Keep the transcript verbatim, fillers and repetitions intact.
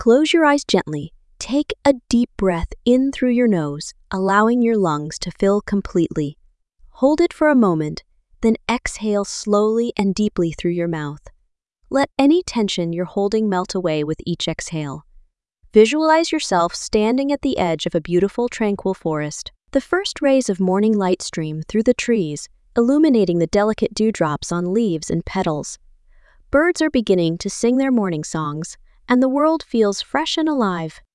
Close your eyes gently. Take a deep breath in through your nose, allowing your lungs to fill completely. Hold it for a moment, then exhale slowly and deeply through your mouth. Let any tension you're holding melt away with each exhale. Visualize yourself standing at the edge of a beautiful, tranquil forest. The first rays of morning light stream through the trees, illuminating the delicate dewdrops on leaves and petals. Birds are beginning to sing their morning songs, and the world feels fresh and alive.